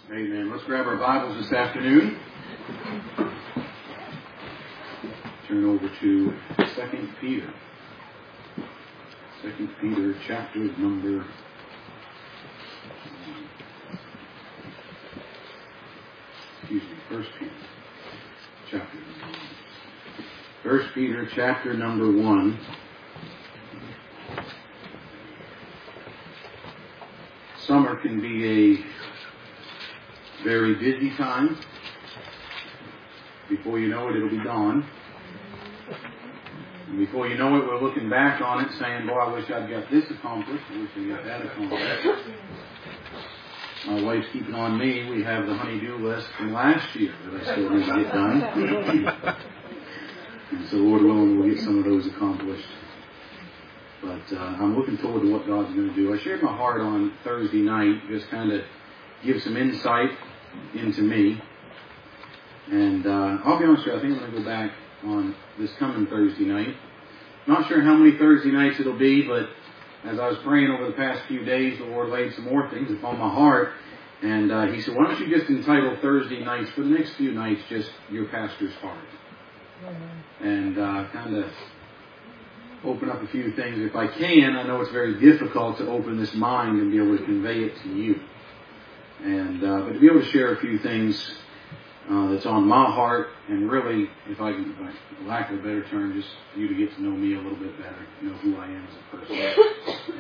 Amen. Let's grab our Bibles this afternoon. Turn over to 2 Peter. 2 Peter chapter number 1 Peter chapter number 1. 1 Peter chapter number 1. Summer can be a very busy time. Before you know it, it'll be gone. And before you know it, we're looking back on it saying, boy, I wish I'd got this accomplished. I wish I got that accomplished. My wife's keeping on me. We have the honey-do list from last year that I still need to get done. And so, Lord willing, we'll get some of those accomplished. But I'm looking forward to what God's going to do. I shared my heart on Thursday night, just kind of give some insight into me. And I'll be honest with you, I think I'm going to go back on this coming Thursday night. Not sure how many Thursday nights it'll be, but as I was praying over the past few days, the Lord laid some more things upon my heart. And He said, why don't you just entitle Thursday nights for the next few nights just Your Pastor's Heart. And kind of open up a few things. If I can, I know it's very difficult to open this mind and be able to convey it to you. And but to be able to share a few things that's on my heart, and really, if I can, for lack of a better term, just for you to get to know me a little bit better, know who I am as a person,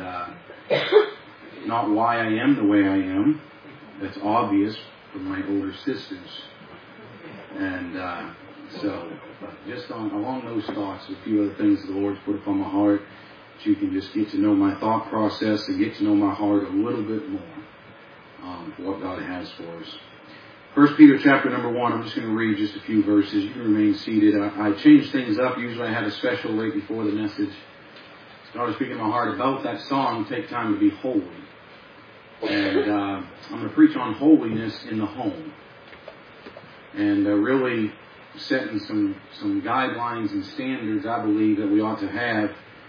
and not why I am the way I am. That's obvious from my older sisters, and so just along those thoughts, a few other things that the Lord's put upon my heart, that you can just get to know my thought process and get to know my heart a little bit more. For what God has for us. 1 Peter chapter number 1, I'm just going to read just a few verses. You can remain seated. I change things up. Usually I have a special right before the message. So I was speaking in my heart about that song, Take Time to Be Holy. And I'm going to preach on holiness in the home. And really setting some guidelines and standards I believe that we ought to have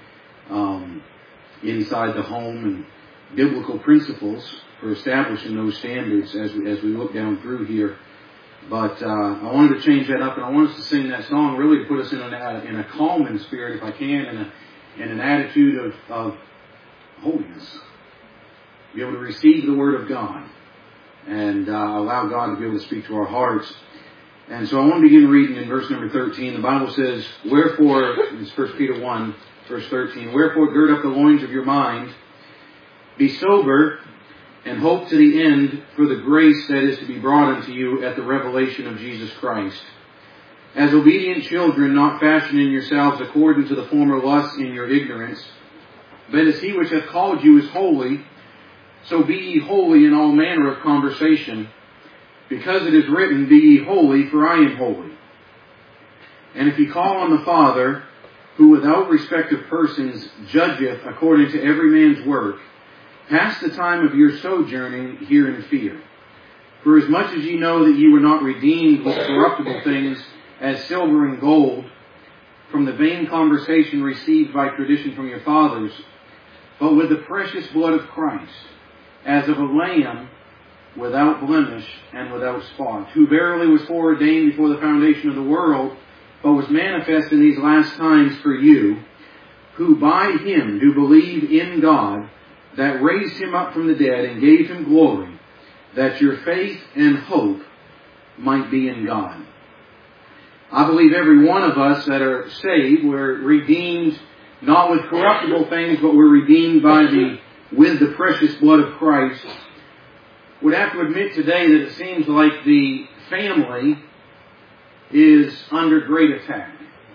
inside the home, and biblical principles for establishing those standards as we look down through here. But I wanted to change that up, and I want us to sing that song really to put us in a calming spirit, if I can, in an attitude of holiness. Be able to receive the Word of God and allow God to be able to speak to our hearts. And so I want to begin reading in verse number 13. The Bible says, wherefore, it's 1 Peter 1, verse 13, wherefore gird up the loins of your mind, be sober, and hope to the end for the grace that is to be brought unto you at the revelation of Jesus Christ. As obedient children, not fashioning yourselves according to the former lusts in your ignorance, but as He which hath called you is holy, so be ye holy in all manner of conversation, because it is written, be ye holy, for I am holy. And if ye call on the Father, who without respect of persons judgeth according to every man's work, pass the time of your sojourning here in fear. For as much as ye know that ye were not redeemed with corruptible things, as silver and gold, from the vain conversation received by tradition from your fathers, but with the precious blood of Christ, as of a lamb without blemish and without spot, who verily was foreordained before the foundation of the world, but was manifest in these last times for you, who by Him do believe in God, that raised Him up from the dead and gave Him glory, that your faith and hope might be in God. I believe every one of us that are saved, we're redeemed not with corruptible things, but we're redeemed with the precious blood of Christ. Would have to admit today that it seems like the family is under great attack.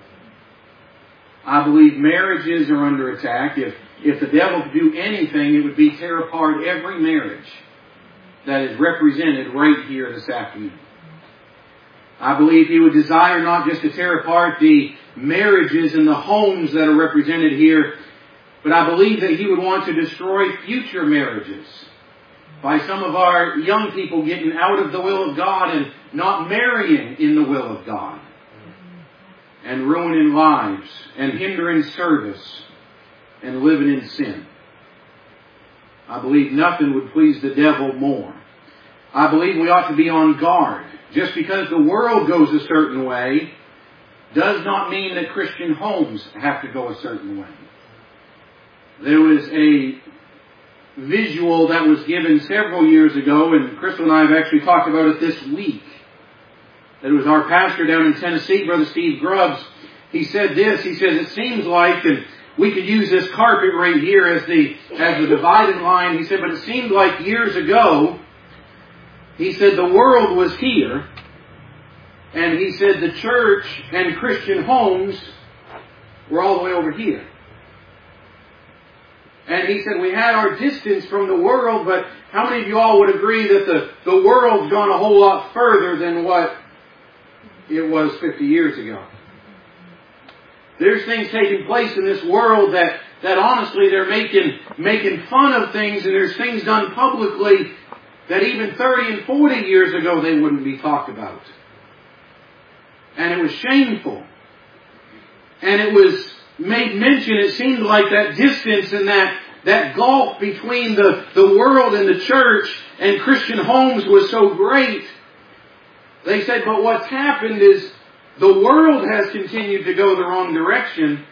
I believe marriages are under attack. If the devil could do anything, it would be tear apart every marriage that is represented right here this afternoon. I believe he would desire not just to tear apart the marriages and the homes that are represented here, but I believe that he would want to destroy future marriages by some of our young people getting out of the will of God and not marrying in the will of God, and ruining lives and hindering service and living in sin. I believe nothing would please the devil more I believe we ought to be on guard. Just because the world goes a certain way does not mean that Christian homes have to go a certain way. There was a visual that was given several years ago, and Crystal and I have actually talked about it this week. It was our pastor down in Tennessee, Brother Steve Grubbs. He said this, he says, it seems like, and we could use this carpet right here as the dividing line. He said, but it seemed like years ago, he said the world was here, and he said the church and Christian homes were all the way over here. And he said we had our distance from the world, but how many of you all would agree that the world's gone a whole lot further than what it was 50 years ago? There's things taking place in this world that honestly they're making fun of things, and there's things done publicly that even 30 and 40 years ago they wouldn't be talked about. And it was shameful. And it was made mention, it seemed like that distance and that gulf between the world and the church and Christian homes was so great. They said, but what's happened is the world has continued to go the wrong direction,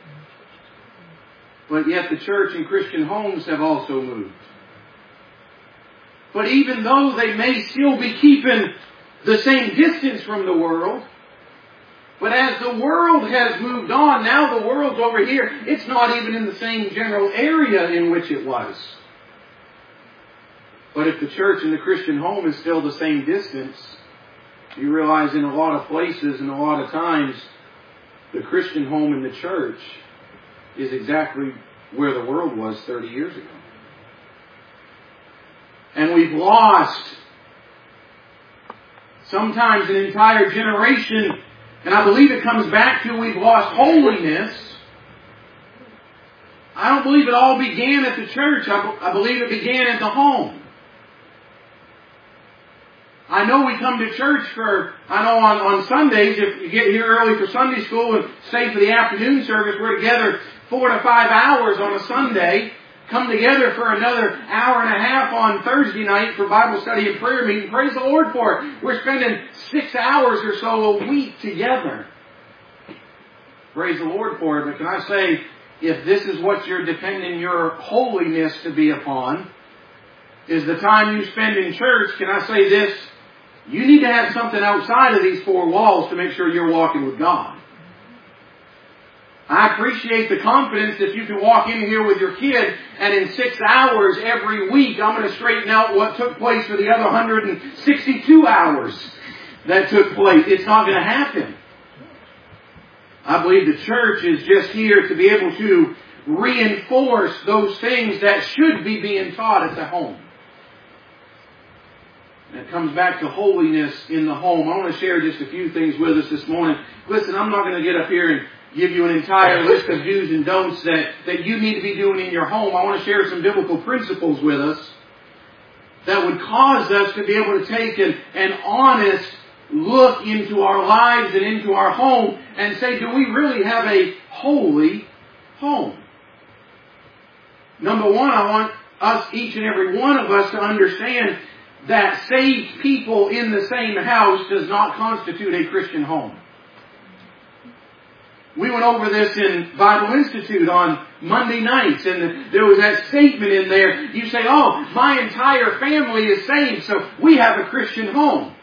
but yet the church and Christian homes have also moved. But even though they may still be keeping the same distance from the world, but as the world has moved on, now the world's over here, it's not even in the same general area in which it was. But if the church and the Christian home is still the same distance, you realize in a lot of places and a lot of times, the Christian home and the church is exactly where the world was 30 years ago. And we've lost sometimes an entire generation, and I believe it comes back to we've lost holiness. I don't believe it all began at the church. I believe it began at the home. I know we come to church on Sundays, if you get here early for Sunday school and stay for the afternoon service, we're together 4 to 5 hours on a Sunday. Come together for another hour and a half on Thursday night for Bible study and prayer meeting. Praise the Lord for it. We're spending 6 hours or so a week together. Praise the Lord for it. But can I say, if this is what you're depending your holiness to be upon, is the time you spend in church, can I say this? You need to have something outside of these 4 walls to make sure you're walking with God. I appreciate the confidence that you can walk in here with your kid and in 6 hours every week I'm going to straighten out what took place for the other 162 hours that took place. It's not going to happen. I believe the church is just here to be able to reinforce those things that should be being taught at the home. And it comes back to holiness in the home. I want to share just a few things with us this morning. Listen, I'm not going to get up here and give you an entire list of do's and don'ts that you need to be doing in your home. I want to share some biblical principles with us that would cause us to be able to take an honest look into our lives and into our home and say, do we really have a holy home? Number one, I want us, each and every one of us, to understand that saved people in the same house does not constitute a Christian home. We went over this in Bible Institute on Monday nights, and there was that statement in there. You say, oh, my entire family is saved, so we have a Christian home.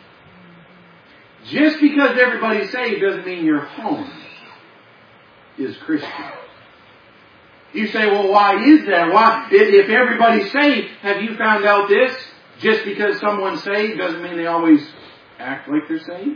Just because everybody's saved doesn't mean your home is Christian. You say, well, why is that? Why? If everybody's saved, have you found out this? Just because someone's saved doesn't mean they always act like they're saved.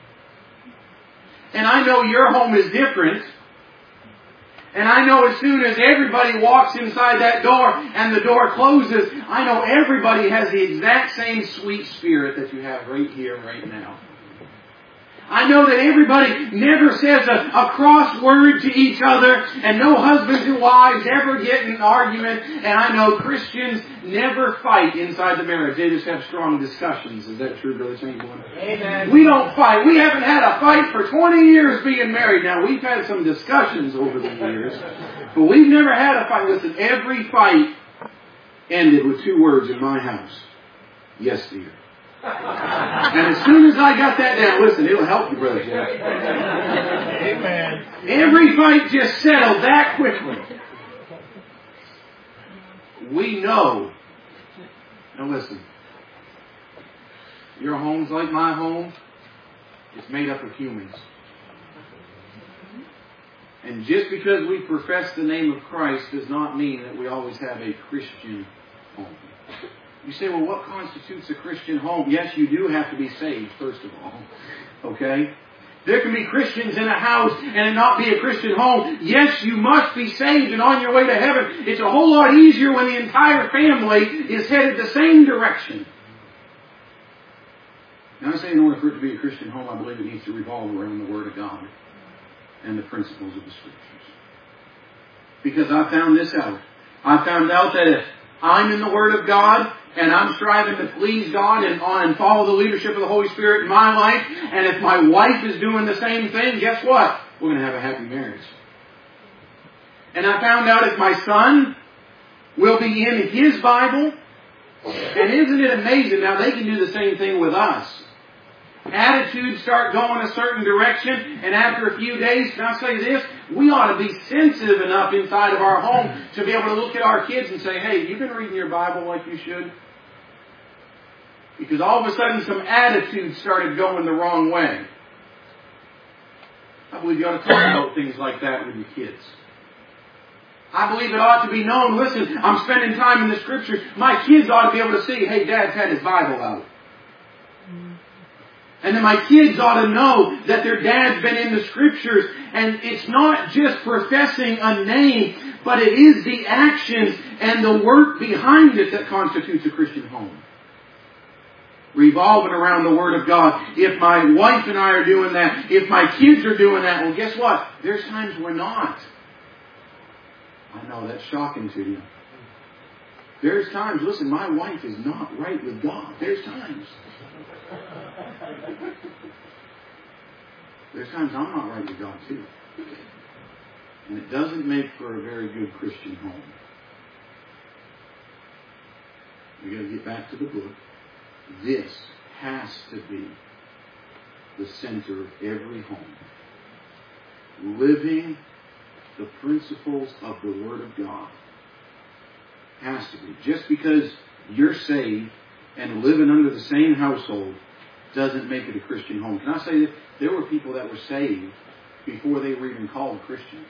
And I know your home is different. And I know as soon as everybody walks inside that door and the door closes, I know everybody has the exact same sweet spirit that you have right here, right now. I know that everybody never says a cross word to each other, and no husbands and wives ever get in an argument, and I know Christians never fight inside the marriage. They just have strong discussions. Is that true, Brother Chamberlain? Amen. We don't fight. We haven't had a fight for 20 years being married. Now, we've had some discussions over the years, but we've never had a fight. Listen, every fight ended with 2 words in my house. Yes, dear. And as soon as I got that down, listen, it'll help you, Brother Jeff. Amen. Every fight just settled that quickly. We know. Now listen. Your home's like my home. It's made up of humans. And just because we profess the name of Christ does not mean that we always have a Christian home. You say, well, what constitutes a Christian home? Yes, you do have to be saved, first of all. Okay? There can be Christians in a house and it not be a Christian home. Yes, you must be saved and on your way to heaven. It's a whole lot easier when the entire family is headed the same direction. Now I say in order for it to be a Christian home, I believe it needs to revolve around the Word of God and the principles of the Scriptures. Because I found this out. I found out that if I'm in the Word of God and I'm striving to please God and follow the leadership of the Holy Spirit in my life, and if my wife is doing the same thing, guess what? We're going to have a happy marriage. And I found out if my son will be in his Bible, and isn't it amazing? Now they can do the same thing with us. Attitudes start going a certain direction, and after a few days, can I say this? We ought to be sensitive enough inside of our home to be able to look at our kids and say, hey, you've been reading your Bible like you should? Because all of a sudden some attitudes started going the wrong way. I believe you ought to talk about things like that with your kids. I believe it ought to be known, listen, I'm spending time in the Scriptures. My kids ought to be able to see, hey, Dad's had his Bible out. And then my kids ought to know that their dad's been in the Scriptures. And it's not just professing a name, but it is the actions and the work behind it that constitutes a Christian home. Revolving around the Word of God. If my wife and I are doing that, if my kids are doing that, well, guess what? There's times we're not. I know that's shocking to you. There's times, listen, my wife is not right with God. There's times. There's times I'm not right with God too. And it doesn't make for a very good Christian home. We've got to get back to the book. This has to be the center of every home. Living the principles of the Word of God has to be. Just because you're saved and living under the same household doesn't make it a Christian home. Can I say that there were people that were saved before they were even called Christians?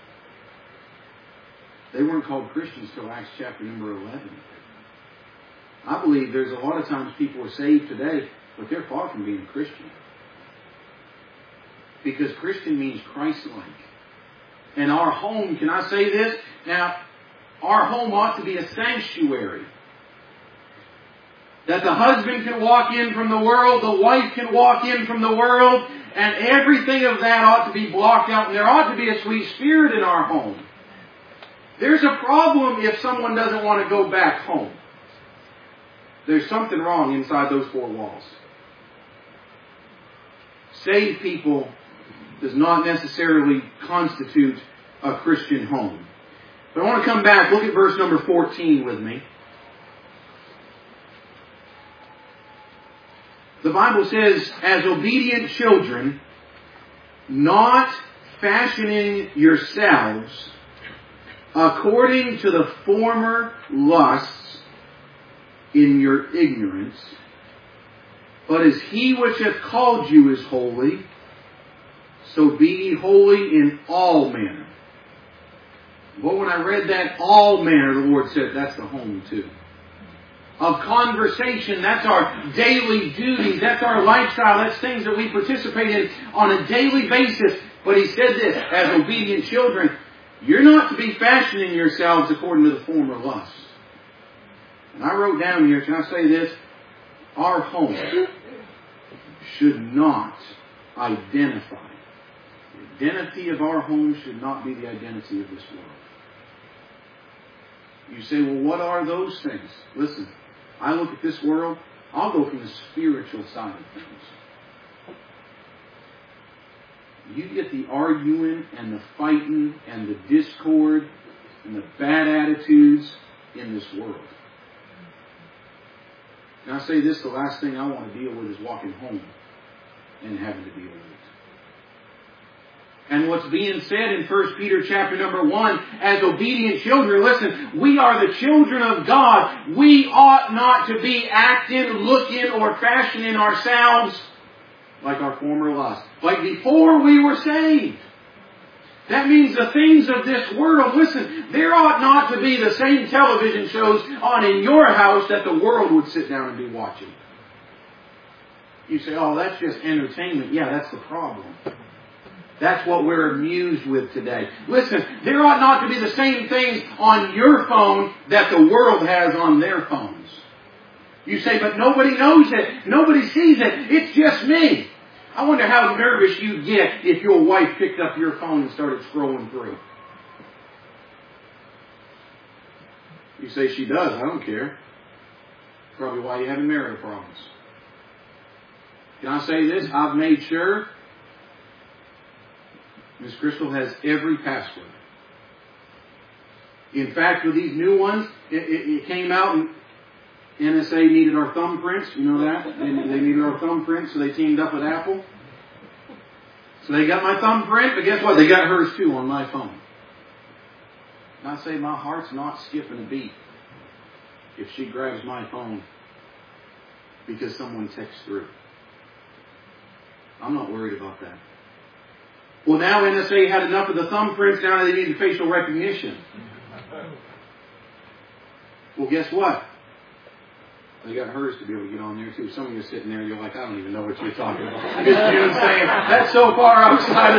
They weren't called Christians till Acts chapter number 11. I believe there's a lot of times people are saved today, but they're far from being a Christian. Because Christian means Christ-like. And our home, can I say this? Now, our home ought to be a sanctuary. That the husband can walk in from the world, the wife can walk in from the world, and everything of that ought to be blocked out, and there ought to be a sweet spirit in our home. There's a problem if someone doesn't want to go back home. There's something wrong inside those four walls. Saved people does not necessarily constitute a Christian home. But I want to come back. Look at verse number 14 with me. The Bible says, as obedient children, not fashioning yourselves according to the former lusts in your ignorance, but as He which hath called you is holy, so be ye holy in all manner. Well, when I read that all manner, the Lord said that's the home too. Of conversation, that's our daily duties, that's our lifestyle, that's things that we participate in on a daily basis. But He said this, as obedient children, you're not to be fashioning yourselves according to the former lusts. And I wrote down here, can I say this? Our home should not identify. The identity of our home should not be the identity of this world. You say, well, what are those things? Listen, I look at this world, I'll go from the spiritual side of things. You get the arguing and the fighting and the discord and the bad attitudes in this world. And I say this, the last thing I want to deal with is walking home and having to deal with it. And what's being said in 1 Peter chapter number 1, as obedient children, listen, we are the children of God. We ought not to be acting, looking, or fashioning ourselves like our former lust, like before we were saved. That means the things of this world, listen, there ought not to be the same television shows on in your house that the world would sit down and be watching. You say, oh, that's just entertainment. Yeah, that's the problem. That's what we're amused with today. Listen, there ought not to be the same things on your phone that the world has on their phones. You say, but nobody knows it. Nobody sees it. It's just me. I wonder how nervous you'd get if your wife picked up your phone and started scrolling through. You say she does. I don't care. Probably why you're having marital problems. Can I say this? I've made sure Miss Crystal has every password. In fact, with these new ones, it came out and NSA needed our thumbprints. You know that? They needed our thumbprints, so they teamed up with Apple. So they got my thumbprint, but guess what? They got hers too on my phone. And I say my heart's not skipping a beat if she grabs my phone because someone texts through. I'm not worried about that. Well, now NSA had enough of the thumbprints, now they need the facial recognition. Well, guess what? They got hers to be able to get on there too. Some of you are sitting there, you're like, I don't even know what you're talking about. Miss June saying, that's so far outside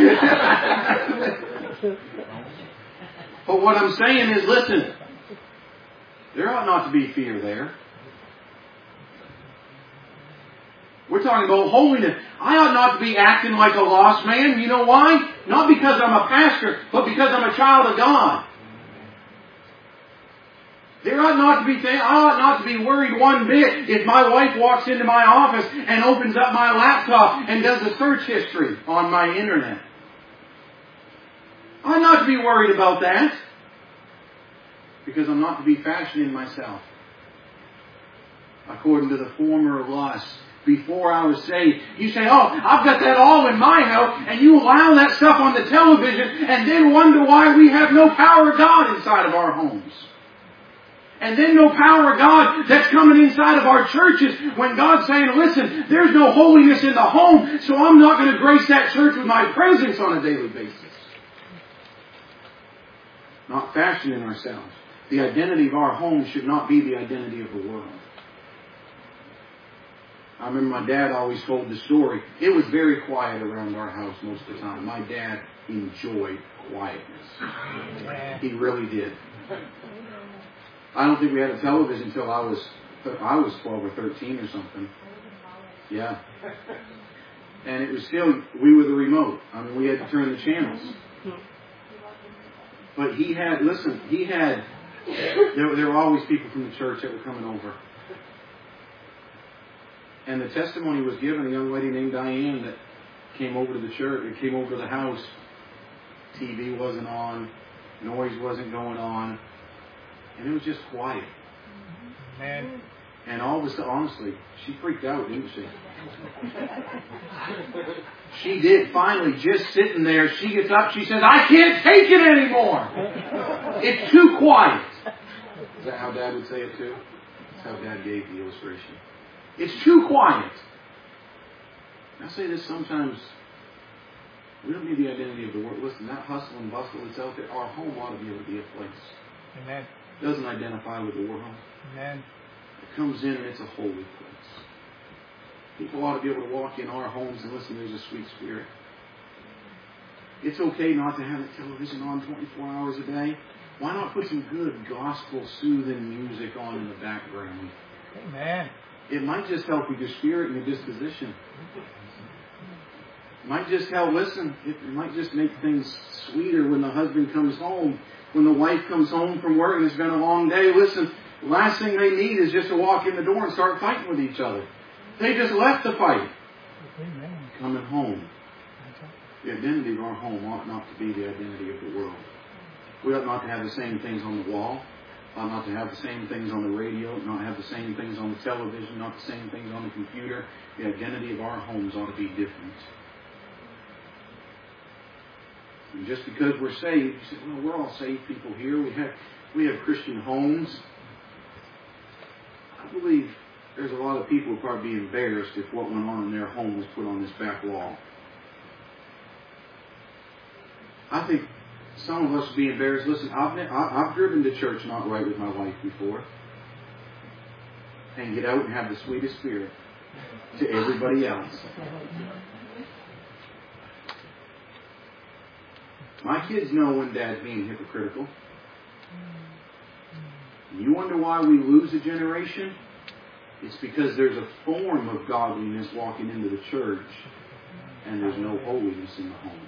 of me. But what I'm saying is, listen, there ought not to be fear there. We're talking about holiness. I ought not to be acting like a lost man. You know why? Not because I'm a pastor, but because I'm a child of God. I ought not to be worried one bit if my wife walks into my office and opens up my laptop and does a search history on my internet. I ought not to be worried about that. Because I'm not to be fashioning myself according to the former of lust. Before I was saved. You say, oh, I've got that all in my house, and you allow that stuff on the television and then wonder why we have no power of God inside of our homes. And then no power of God that's coming inside of our churches when God's saying, listen, there's no holiness in the home, so I'm not going to grace that church with my presence on a daily basis. Not fashioning ourselves. The identity of our home should not be the identity of the world. I remember my dad always told the story. It was very quiet around our house most of the time. My dad enjoyed quietness. He really did. I don't think we had a television until I was 12 or 13 or something. Yeah. And it was still, we were the remote. I mean, we had to turn the channels. But there were always people from the church that were coming over. And the testimony was given, a young lady named Diane that came over to the church, or came over to the house. TV wasn't on, noise wasn't going on, and it was just quiet. Man. And all of a sudden, honestly, she freaked out, didn't she? She did. Finally, just sitting there, she gets up, she says, I can't take it anymore. It's too quiet. Is that how Dad would say it too? That's how Dad gave the illustration. It's too quiet. I say this sometimes. We don't need the identity of the world. Listen, that hustle and bustle that's out there, our home ought to be able to be a place. Amen. It doesn't identify with the world. Amen. It comes in and it's a holy place. People ought to be able to walk in our homes and listen, there's a sweet spirit. It's okay not to have the television on 24 hours a day. Why not put some good gospel soothing music on in the background? Amen. It might just help with your spirit and your disposition. It might just help, listen, it might just make things sweeter when the husband comes home. When the wife comes home from work and it's been a long day, listen, the last thing they need is just to walk in the door and start fighting with each other. They just left the fight. Amen. Coming home. The identity of our home ought not to be the identity of the world. We ought not to have the same things on the wall. Ought not to have the same things on the radio, not have the same things on the television, not the same things on the computer. The identity of our homes ought to be different. And just because we're saved, you say, well, we're all saved people here. We have Christian homes. I believe there's a lot of people who would probably be embarrassed if what went on in their home was put on this back wall. I think some of us would be embarrassed. Listen, I've driven to church not right with my wife before. And get out and have the sweetest spirit to everybody else. My kids know when Dad's being hypocritical. You wonder why we lose a generation? It's because there's a form of godliness walking into the church and there's no holiness in the home.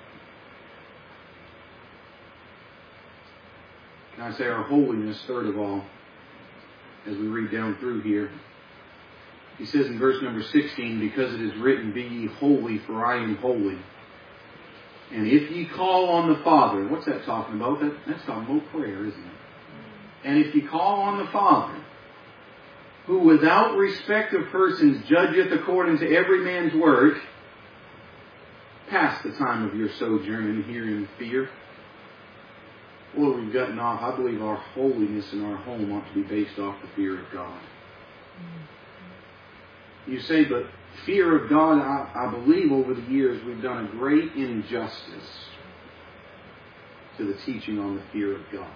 Can I say our holiness, third of all, as we read down through here? He says in verse number 16, because it is written, be ye holy, for I am holy. And if ye call on the Father, what's that talking about? That's talking about prayer, isn't it? And if ye call on the Father, who without respect of persons judgeth according to every man's work, pass the time of your sojourn here in fear. Well, we've gotten off. I believe our holiness in our home ought to be based off the fear of God. You say, but fear of God, I believe over the years we've done a great injustice to the teaching on the fear of God.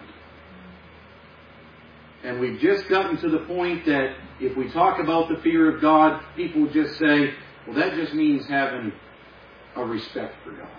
And we've just gotten to the point that if we talk about the fear of God, people just say, well, that just means having a respect for God.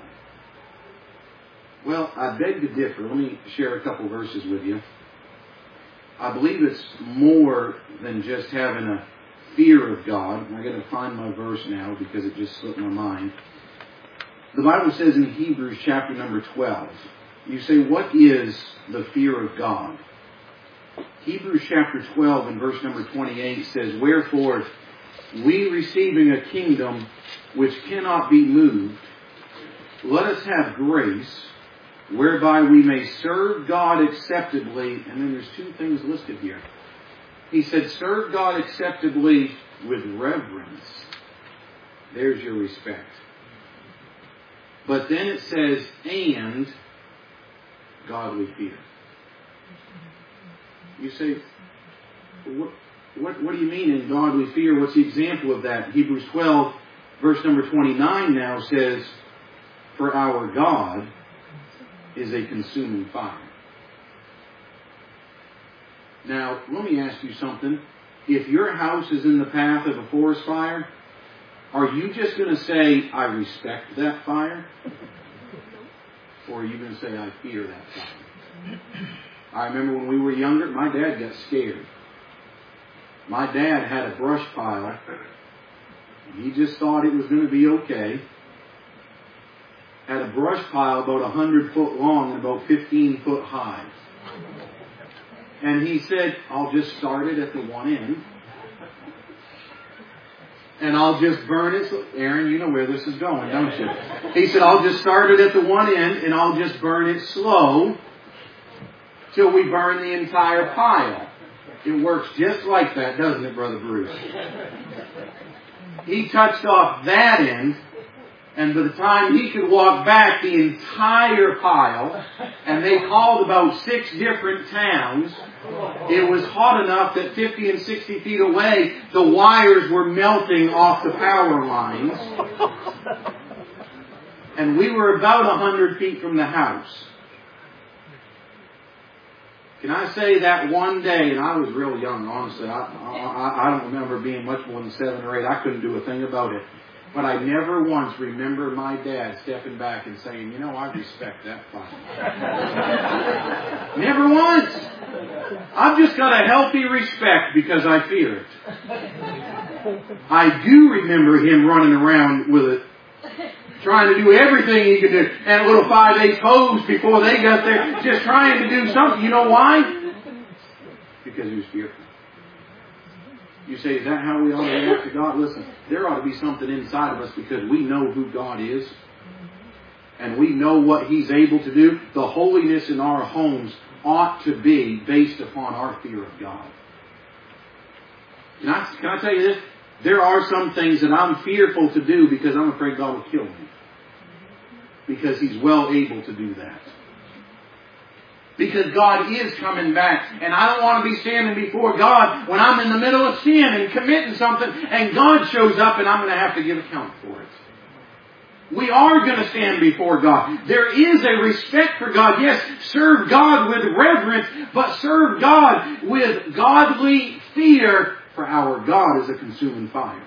Well, I beg to differ. Let me share a couple verses with you. I believe it's more than just having a fear of God. I'm going to find my verse now because it just slipped my mind. The Bible says in Hebrews chapter number 12, you say, what is the fear of God? Hebrews chapter 12 and verse number 28 says, wherefore, we receiving a kingdom which cannot be moved, let us have grace, whereby we may serve God acceptably. And then there's two things listed here. He said, serve God acceptably with reverence. There's your respect. But then it says, and godly fear. You say, what do you mean in godly fear? What's the example of that? Hebrews 12, verse number 29 now says, for our God is a consuming fire. Now, let me ask you something. If your house is in the path of a forest fire, are you just going to say, I respect that fire? Or are you going to say, I fear that fire? I remember when we were younger, my dad got scared. My dad had a brush pile. And he just thought it was going to be okay. Had a brush pile about 100 foot long and about 15 foot high. And he said, I'll just start it at the one end. And I'll just burn it. So, Aaron, you know where this is going, don't you? He said, I'll just start it at the one end and I'll just burn it slow till we burn the entire pile. It works just like that, doesn't it, Brother Bruce? He touched off that end, and by the time he could walk back the entire pile, and they called about 6 different towns, it was hot enough that 50 and 60 feet away, the wires were melting off the power lines. And we were about 100 feet from the house. Can I say that one day, and I was real young, honestly, I don't remember being much more than 7 or 8. I couldn't do a thing about it. But I never once remember my dad stepping back and saying, you know, I respect that fire. Never once. I've just got a healthy respect because I fear it. I do remember him running around with it, trying to do everything he could do. And a little 5/8 hose before they got there, just trying to do something. You know why? Because he was fearful. You say, is that how we ought to react to God? Listen, there ought to be something inside of us because we know who God is. And we know what He's able to do. The holiness in our homes ought to be based upon our fear of God. Can I tell you this? There are some things that I'm fearful to do because I'm afraid God will kill me. Because He's well able to do that. Because God is coming back. And I don't want to be standing before God when I'm in the middle of sin and committing something and God shows up and I'm going to have to give account for it. We are going to stand before God. There is a respect for God. Yes, serve God with reverence, but serve God with godly fear, for our God is a consuming fire.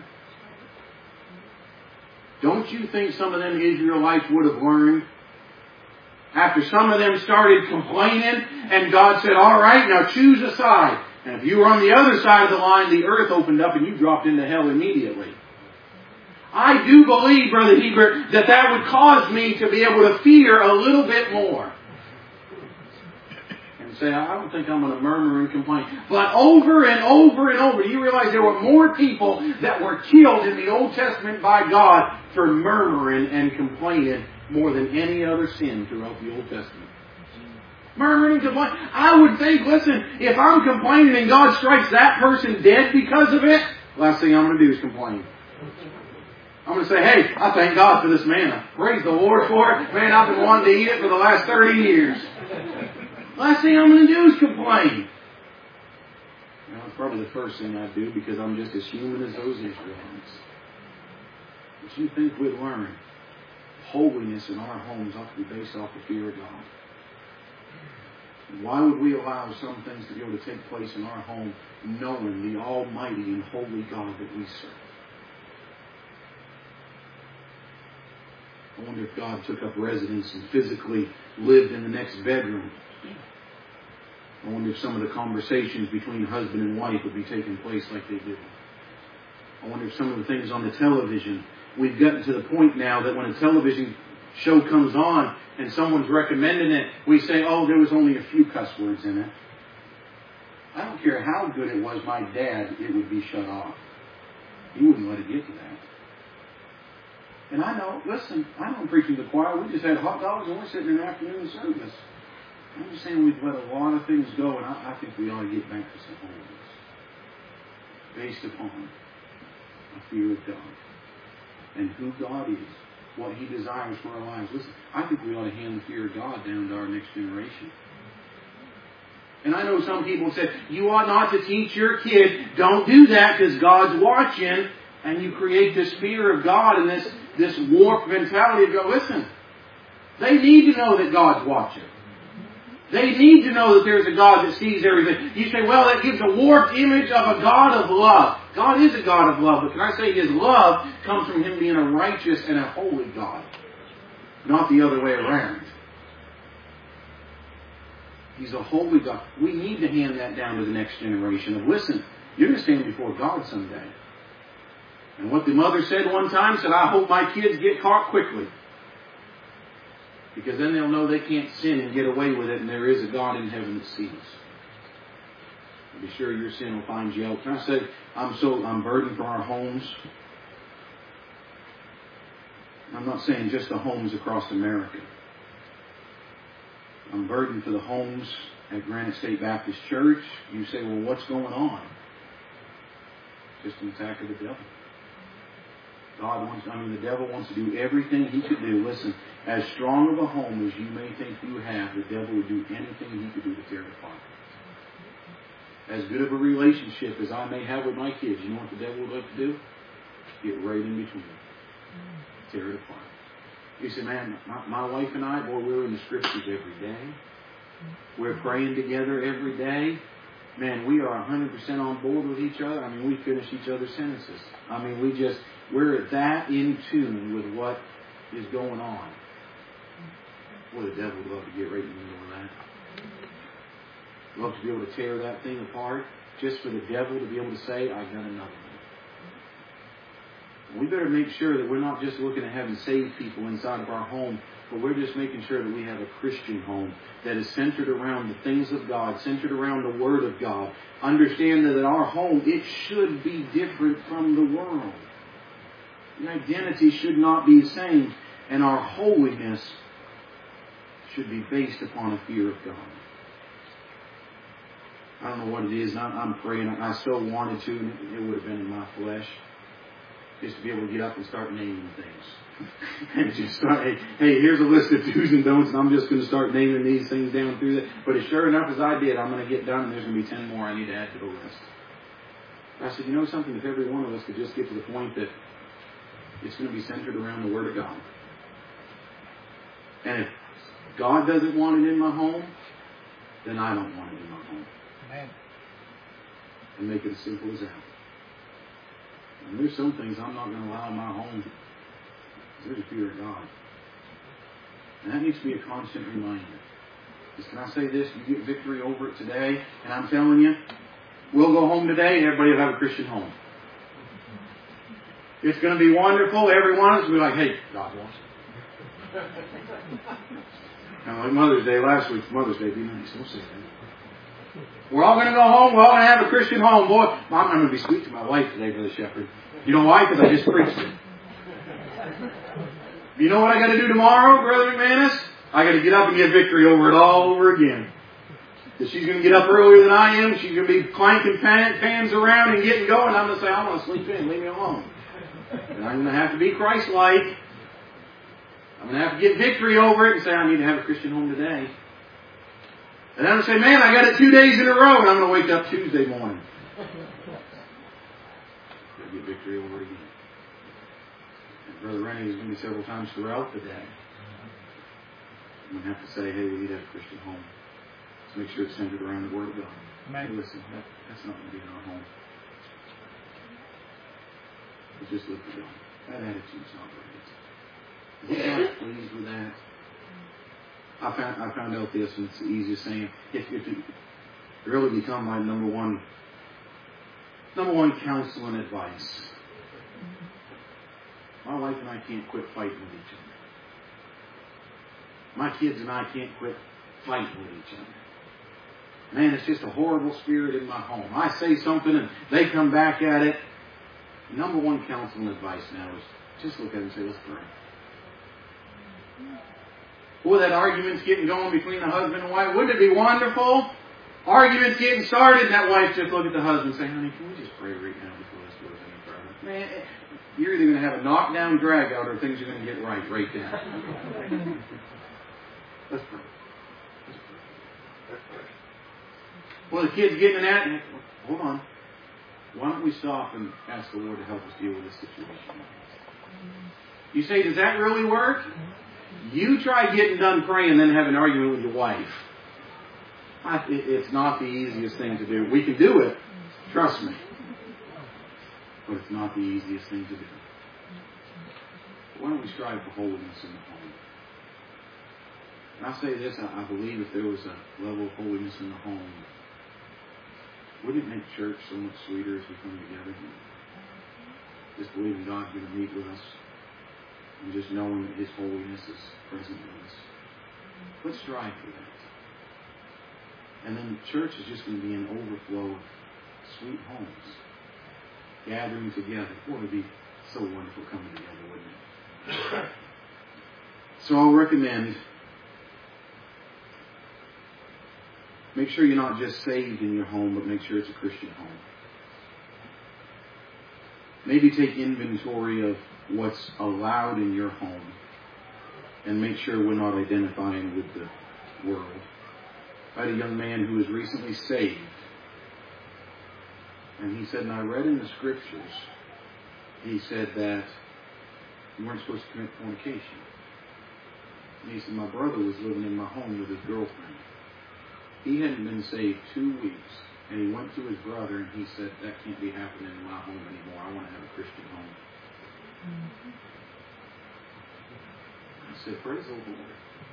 Don't you think some of them Israelites would have learned? After some of them started complaining, and God said, all right, now choose a side. And if you were on the other side of the line, the earth opened up and you dropped into hell immediately. I do believe, Brother Hebert, that would cause me to be able to fear a little bit more. And say, I don't think I'm going to murmur and complain. But over and over and over, you realize there were more people that were killed in the Old Testament by God for murmuring and complaining more than any other sin throughout the Old Testament. Murmuring and complaining. I would think, listen, if I'm complaining and God strikes that person dead because of it, last thing I'm going to do is complain. I'm going to say, hey, I thank God for this manna. Praise the Lord for it. Man, I've been wanting to eat it for the last 30 years. Last thing I'm going to do is complain. Well, it's probably the first thing I do because I'm just as human as those Israelites. But you think we'd learn holiness in our homes ought to be based off the fear of God. Why would we allow some things to be able to take place in our home knowing the almighty and holy God that we serve? I wonder if God took up residence and physically lived in the next bedroom. I wonder if some of the conversations between husband and wife would be taking place like they did. I wonder if some of the things on the television, we've gotten to the point now that when a television show comes on and someone's recommending it, we say, oh, there was only a few cuss words in it. I don't care how good it was, my dad, it would be shut off. He wouldn't let it get to that. And I know, listen, I don't preach in the choir. We just had hot dogs and we're sitting in afternoon service. I'm just saying we've let a lot of things go, and I think we ought to get back to some holiness based upon a fear of God and who God is, what He desires for our lives. Listen, I think we ought to hand the fear of God down to our next generation. And I know some people say, you ought not to teach your kid, don't do that because God's watching, and you create this fear of God and this warped mentality of God. Listen, they need to know that God's watching. They need to know that there's a God that sees everything. You say, well, that gives a warped image of a God of love. God is a God of love, but can I say His love comes from Him being a righteous and a holy God, not the other way around. He's a holy God. We need to hand that down to the next generation of, listen, you're going to stand before God someday. And what the mother said one time, said, I hope my kids get caught quickly. Because then they'll know they can't sin and get away with it, and there is a God in heaven that sees. Be sure your sin will find you out. Can I say, I'm burdened for our homes. I'm not saying just the homes across America. I'm burdened for the homes at Granite State Baptist Church. You say, well, what's going on? Just an attack of the devil. The devil wants to do everything he could do. Listen, as strong of a home as you may think you have, the devil would do anything he could do to tear it apart. As good of a relationship as I may have with my kids, you know what the devil would like to do? Get right in between them. Tear it apart. You say, man, my wife and I, boy, we're in the Scriptures every day. We're praying together every day. Man, we are 100% on board with each other. We finish each other's sentences. We're that in tune with what is going on. Boy, the devil would love to get right in the middle of that. Love to be able to tear that thing apart just for the devil to be able to say, I've done another one. We better make sure that we're not just looking at having saved people inside of our home, but we're just making sure that we have a Christian home that is centered around the things of God, centered around the Word of God. Understand that in our home, it should be different from the world. The identity should not be the same, and our holiness should be based upon a fear of God. I don't know what it is. And I'm praying. I still wanted to, and it would have been in my flesh. Just to be able to get up and start naming things. And just start, hey, here's a list of do's and don'ts, and I'm just going to start naming these things down through that. But as sure enough as I did, I'm going to get done, and there's going to be 10 more I need to add to the list. I said, you know something? If every one of us could just get to the point that it's going to be centered around the Word of God. And if God doesn't want it in my home, then I don't want it in my home. Amen. And make it as simple as that. And there's some things I'm not going to allow in my home. There's a fear of God. And that needs to be a constant reminder. Because can I say this? You get victory over it today, and I'm telling you, we'll go home today and everybody will have a Christian home. It's going to be wonderful. Every one of us will be like, hey, God wants it. Now, like Mother's Day last week, Mother's Day, be nice. Don't say that. We're all going to go home. We're all going to have a Christian home. Boy, I'm going to be sweet to my wife today, Brother Shepherd. You know why? Because I just preached it. You know what I got to do tomorrow, Brother McManus? I got to get up and get victory over it all over again. Because she's going to get up earlier than I am. She's going to be clanking fans around and getting going. I'm going to say, I want to sleep in. Leave me alone. And I'm going to have to be Christ-like. I'm going to have to get victory over it and say, I need to have a Christian home today. And I'm going to say, man, I got it 2 days in a row, and I'm going to wake up Tuesday morning. Got to get victory over it again. And Brother Rennie is going to be several times throughout the day. I'm going to have to say, hey, we need to have a Christian home. Let's make sure it's centered around the Word of God. Hey, listen, that's not going to be in our home. But just look for God. That attitude's not right. Is God pleased with that? I found out this, and it's the easiest saying. If it really become my number one counsel and advice. My wife and I can't quit fighting with each other. My kids and I can't quit fighting with each other. Man, it's just a horrible spirit in my home. I say something and they come back at it. Number one counsel and advice now is just look at it and say, let's pray. Boy, that argument's getting going between the husband and wife. Wouldn't it be wonderful? Argument's getting started, and that wife just look at the husband and say, honey, can we just pray right now before this goes any further? Man, you're either going to have a knockdown, drag out, or things are going to get right there. Let's pray. Well, the kid's getting at it. Hold on. Why don't we stop and ask the Lord to help us deal with this situation? You say, does that really work? You try getting done praying, then have an argument with your wife. It's not the easiest thing to do. We can do it. Trust me. But it's not the easiest thing to do. Why don't we strive for holiness in the home? And I'll say this, I believe if there was a level of holiness in the home, wouldn't it make church so much sweeter as we come together? Just believing God's going to meet with us. And just knowing that His holiness is present with us. Let's strive for that. And then church is just going to be an overflow of sweet homes. Gathering together. Boy, it would be so wonderful coming together, wouldn't it? So I'll recommend, make sure you're not just saved in your home, but make sure it's a Christian home. Maybe take inventory of what's allowed in your home and make sure we're not identifying with the world. I had a young man who was recently saved, and he said, and I read in the scriptures, he said that you weren't supposed to commit fornication. And he said, my brother was living in my home with his girlfriend. He hadn't been saved 2 weeks, and he went to his brother and he said, that can't be happening in my home anymore. I want to have a Christian home. I said, praise the Lord.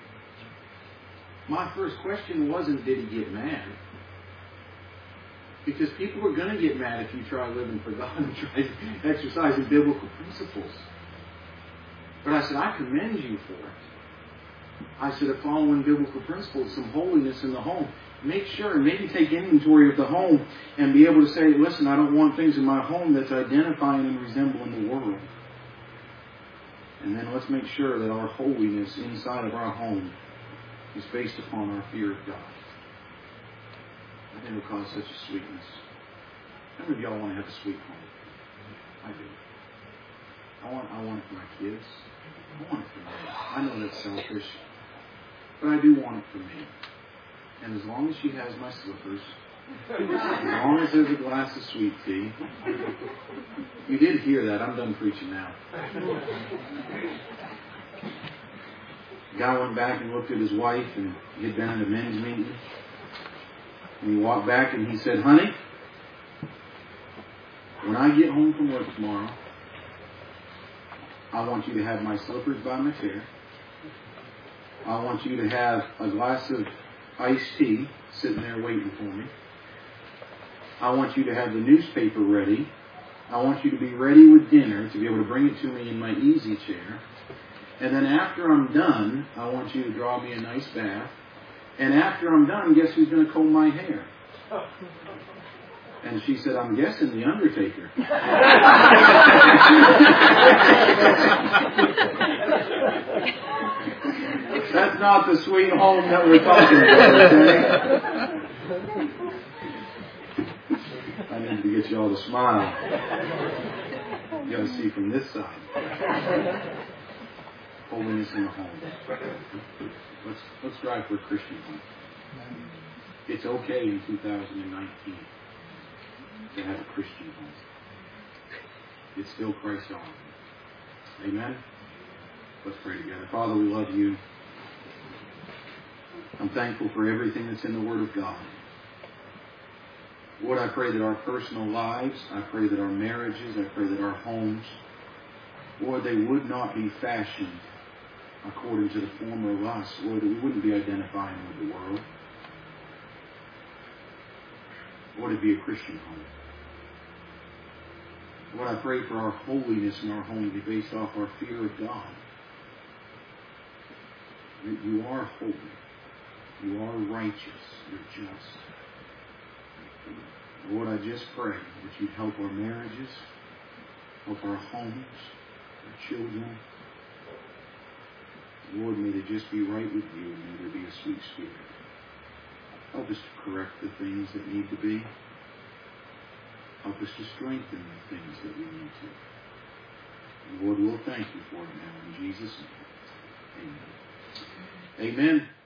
My first question wasn't, did he get mad? Because people are going to get mad if you try living for God and try exercising biblical principles. But I said, I commend you for it. I said, if following biblical principles, some holiness in the home, make sure and maybe take inventory of the home and be able to say, listen, I don't want things in my home that's identifying and resembling the world. And then let's make sure that our holiness inside of our home is based upon our fear of God. I think it'll cause such a sweetness. How many of y'all want to have a sweet home? I do. I want it for my kids. I want it for me. I know that's selfish, but I do want it for me. And as long as she has my slippers, as long as there's a glass of sweet tea. You did hear that. I'm done preaching now. The guy went back and looked at his wife, and he had been at a men's meeting. And he walked back and he said, "Honey, when I get home from work tomorrow, I want you to have my slippers by my chair. I want you to have a glass of iced tea sitting there waiting for me. I want you to have the newspaper ready. I want you to be ready with dinner to be able to bring it to me in my easy chair. And then after I'm done, I want you to draw me a nice bath. And after I'm done, guess who's going to comb my hair?" And she said, "I'm guessing the undertaker." That's not the sweet home that we're talking about, okay? I need to get you all to smile. You got to see from this side. Holiness in the home. Let's strive for a Christian home. It's okay in 2019 to have a Christian home. It's still Christ's home. Amen? Let's pray together. Father, we love you. I'm thankful for everything that's in the Word of God. Lord, I pray that our personal lives, I pray that our marriages, I pray that our homes, Lord, they would not be fashioned according to the form of us. Lord, that we wouldn't be identifying with the world. Lord, it'd be a Christian home. Lord, I pray for our holiness in our home to be based off our fear of God. You are holy. You are righteous. You're just. Lord, I just pray that you'd help our marriages, help our homes, our children. Lord, may they just be right with you, and may there be a sweet spirit. Help us to correct the things that need to be. Help us to strengthen the things that we need to. And Lord, we'll thank you for it now in Jesus' name. Amen. Amen.